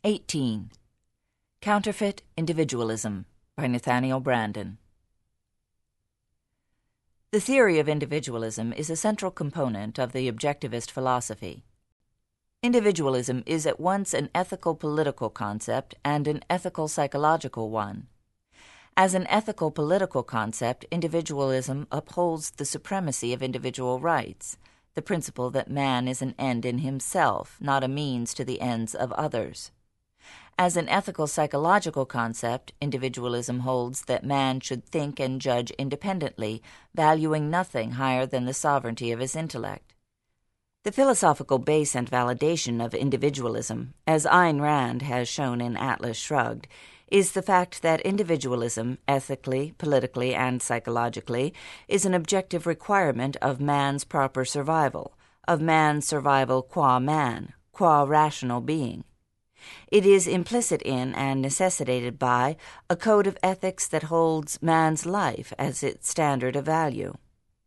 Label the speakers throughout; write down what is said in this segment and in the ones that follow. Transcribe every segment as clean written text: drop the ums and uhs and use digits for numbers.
Speaker 1: 18. Counterfeit Individualism by Nathaniel Branden. The theory of individualism is a central component of the objectivist philosophy. Individualism is at once an ethical-political concept and an ethical-psychological one. As an ethical-political concept, individualism upholds the supremacy of individual rights, the principle that man is an end in himself, not a means to the ends of others. As an ethical-psychological concept, individualism holds that man should think and judge independently, valuing nothing higher than the sovereignty of his intellect. The philosophical base and validation of individualism, as Ayn Rand has shown in Atlas Shrugged, is the fact that individualism, ethically, politically, and psychologically, is an objective requirement of man's proper survival, of man's survival qua man, qua rational being. It is implicit in and necessitated by a code of ethics that holds man's life as its standard of value.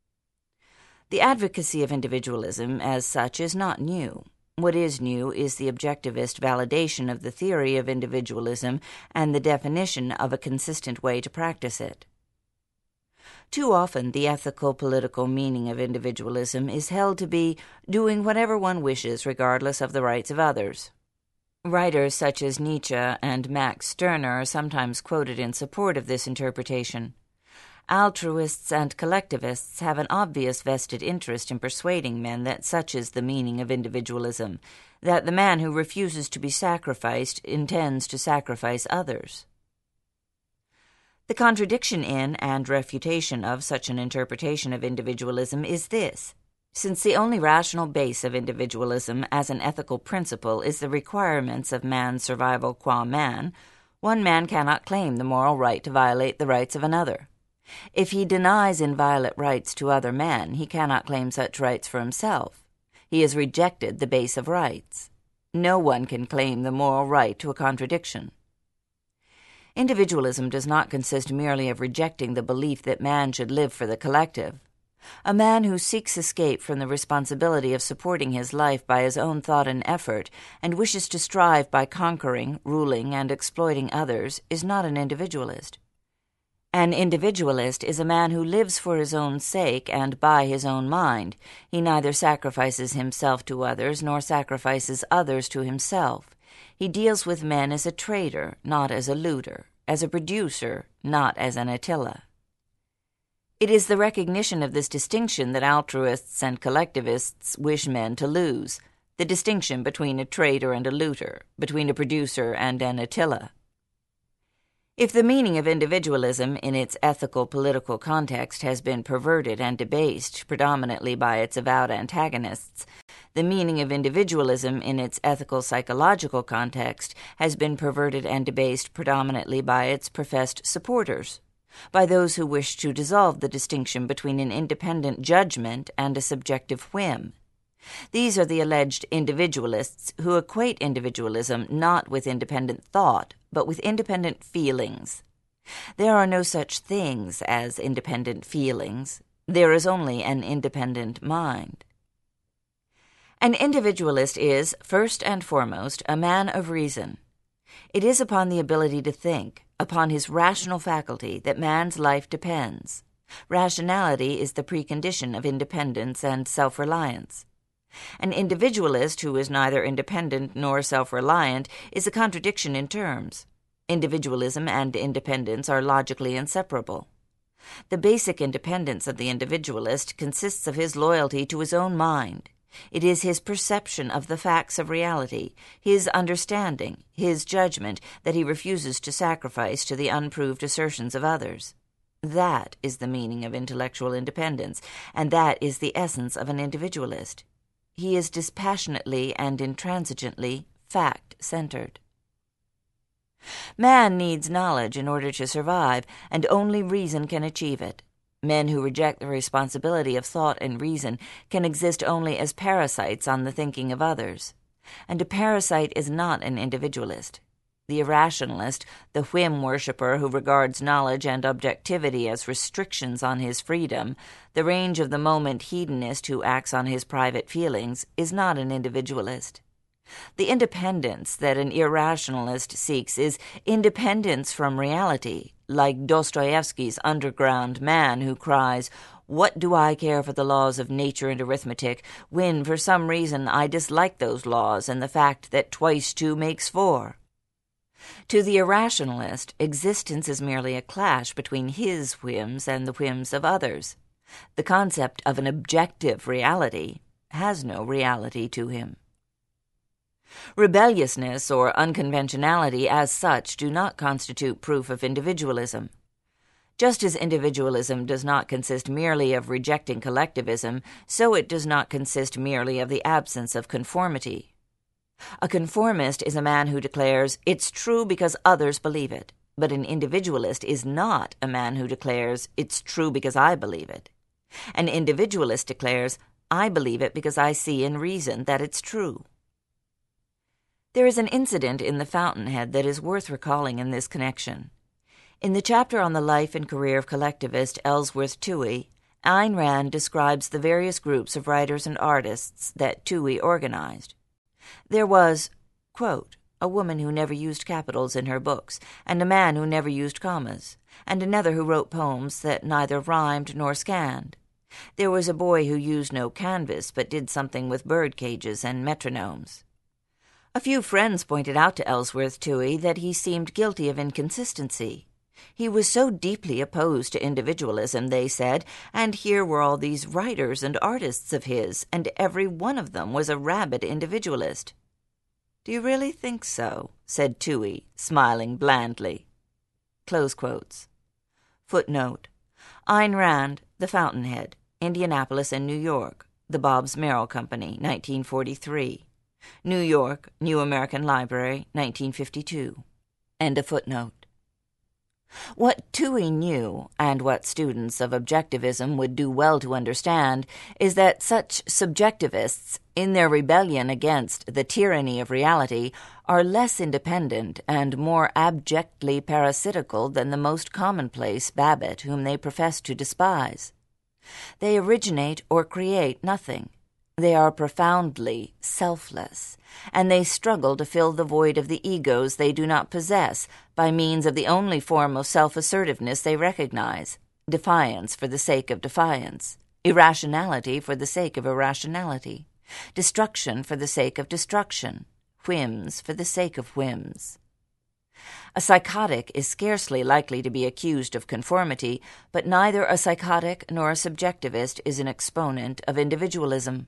Speaker 1: The advocacy of individualism as such is not new. What is new is the objectivist validation of the theory of individualism and the definition of a consistent way to practice it. Too often, the ethical-political meaning of individualism is held to be doing whatever one wishes regardless of the rights of others. Writers such as Nietzsche and Max Stirner are sometimes quoted in support of this interpretation. Altruists and collectivists have an obvious vested interest in persuading men that such is the meaning of individualism, that the man who refuses to be sacrificed intends to sacrifice others. The contradiction in and refutation of such an interpretation of individualism is this. Since the only rational base of individualism as an ethical principle is the requirements of man's survival qua man, one man cannot claim the moral right to violate the rights of another. If he denies inviolate rights to other men, he cannot claim such rights for himself. He has rejected the base of rights. No one can claim the moral right to a contradiction. Individualism does not consist merely of rejecting the belief that man should live for the collective. A man who seeks escape from the responsibility of supporting his life by his own thought and effort, and wishes to strive by conquering, ruling, and exploiting others, is not an individualist. An individualist is a man who lives for his own sake and by his own mind. He neither sacrifices himself to others nor sacrifices others to himself. He deals with men as a trader, not as a looter, as a producer, not as an Attila. It is the recognition of this distinction that altruists and collectivists wish men to lose, the distinction between a trader and a looter, between a producer and an Attila. If the meaning of individualism in its ethical-political context has been perverted and debased predominantly by its avowed antagonists, the meaning of individualism in its ethical-psychological context has been perverted and debased predominantly by its professed supporters, by those who wish to dissolve the distinction between an independent judgment and a subjective whim. These are the alleged individualists who equate individualism not with independent thought, but with independent feelings. There are no such things as independent feelings. There is only an independent mind. An individualist is, first and foremost, a man of reason. It is upon the ability to think, upon his rational faculty, that man's life depends. Rationality is the precondition of independence and self-reliance. An individualist who is neither independent nor self-reliant is a contradiction in terms. Individualism and independence are logically inseparable. The basic independence of the individualist consists of his loyalty to his own mind. It is his perception of the facts of reality, his understanding, his judgment that he refuses to sacrifice to the unproved assertions of others. That is the meaning of intellectual independence, and that is the essence of an individualist. He is dispassionately and intransigently fact-centered. Man needs knowledge in order to survive, and only reason can achieve it. Men who reject the responsibility of thought and reason can exist only as parasites on the thinking of others. And a parasite is not an individualist. The irrationalist, the whim worshipper who regards knowledge and objectivity as restrictions on his freedom, the range of the moment hedonist who acts on his private feelings, is not an individualist. The independence that an irrationalist seeks is independence from reality, like Dostoevsky's underground man who cries, "What do I care for the laws of nature and arithmetic, when for some reason I dislike those laws and the fact that twice 2 makes 4? To the irrationalist, existence is merely a clash between his whims and the whims of others. The concept of an objective reality has no reality to him. Rebelliousness or unconventionality as such do not constitute proof of individualism. Just as individualism does not consist merely of rejecting collectivism, so it does not consist merely of the absence of conformity. A conformist is a man who declares, "It's true because others believe it," but an individualist is not a man who declares, "It's true because I believe it." An individualist declares, "I believe it because I see in reason that it's true." There is an incident in The Fountainhead that is worth recalling in this connection. In the chapter on the life and career of collectivist Ellsworth Toohey, Ayn Rand describes the various groups of writers and artists that Toohey organized. There was, quote, "a woman who never used capitals in her books, and a man who never used commas, and another who wrote poems that neither rhymed nor scanned. There was a boy who used no canvas but did something with bird cages and metronomes." A few friends pointed out to Ellsworth Toohey that he seemed guilty of inconsistency. He was so deeply opposed to individualism, they said, and here were all these writers and artists of his, and every one of them was a rabid individualist. "Do you really think so?" said Toohey, smiling blandly. Close quotes. Footnote. Ayn Rand, The Fountainhead, Indianapolis and New York, The Bobbs Merrill Company, 1943. New York, New American Library, 1952. End of footnote. What Toohey knew, and what students of objectivism would do well to understand, is that such subjectivists, in their rebellion against the tyranny of reality, are less independent and more abjectly parasitical than the most commonplace Babbitt whom they profess to despise. They originate or create nothing. They are profoundly selfless, and they struggle to fill the void of the egos they do not possess by means of the only form of self-assertiveness they recognize, defiance for the sake of defiance, irrationality for the sake of irrationality, destruction for the sake of destruction, whims for the sake of whims. A psychotic is scarcely likely to be accused of conformity, but neither a psychotic nor a subjectivist is an exponent of individualism.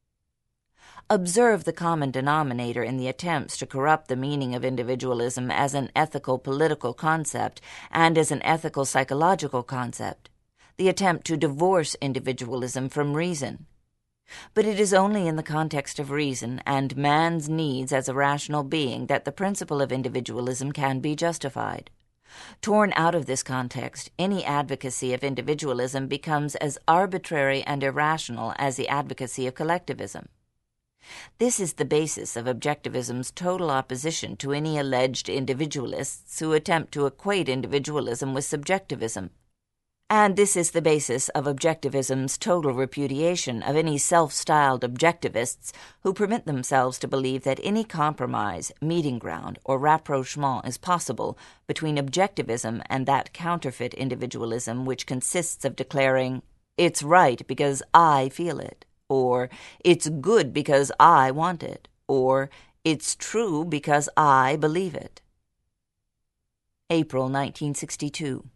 Speaker 1: Observe the common denominator in the attempts to corrupt the meaning of individualism as an ethical political concept and as an ethical psychological concept, the attempt to divorce individualism from reason. But it is only in the context of reason and man's needs as a rational being that the principle of individualism can be justified. Torn out of this context, any advocacy of individualism becomes as arbitrary and irrational as the advocacy of collectivism. This is the basis of objectivism's total opposition to any alleged individualists who attempt to equate individualism with subjectivism. And this is the basis of objectivism's total repudiation of any self-styled objectivists who permit themselves to believe that any compromise, meeting ground, or rapprochement is possible between objectivism and that counterfeit individualism which consists of declaring, "It's right because I feel it," or "It's good because I want it," or "It's true because I believe it." April 1962.